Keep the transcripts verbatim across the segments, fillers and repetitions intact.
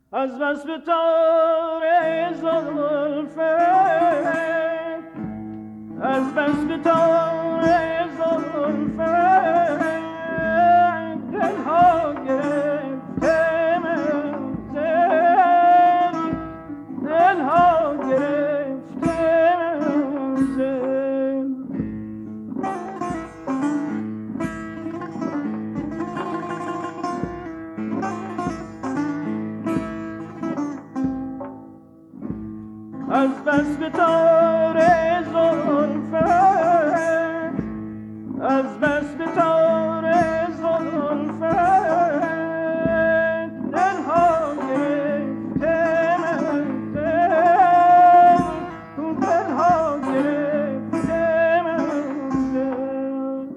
از بس به تار زلفت، از بس به تار زلفت دلها گرفته منزل، دلها گرفته منزل. از بس به تار زلفت، از بس به تار زلفت دلها گرفته منزل، دلها گرفته منزل.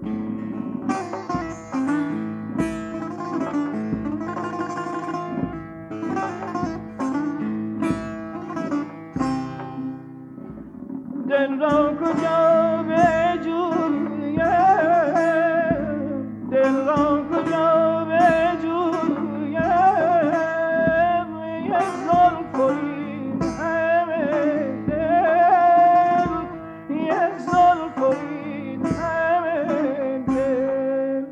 دل را کجا بجویم، دل را کجا بجویم، یک زلف و این همه دل، یک زلف و این همه دل.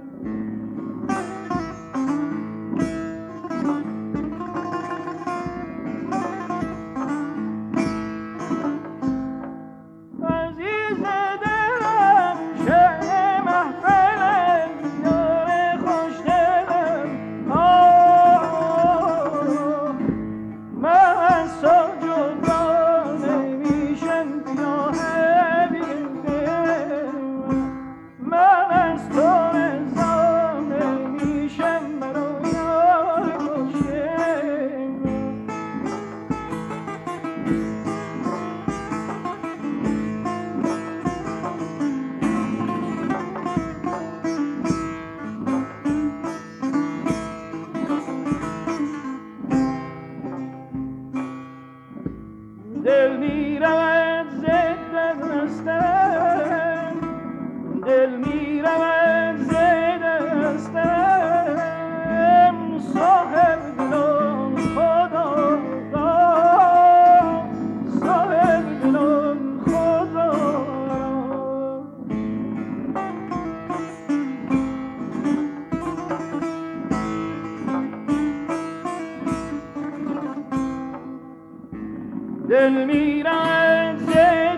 عزیز دلم شه محفلم، یار خوش دلم، آه من از تو جدا نمیشم، بیا حبیب دل، من از تو رضا نمیشم، برو یار خوش دلم. دل میرود ز دستم، دل میرود ز دستم، صاحب دلم خدا را، صاحب دلم خدا را. دل میرد ز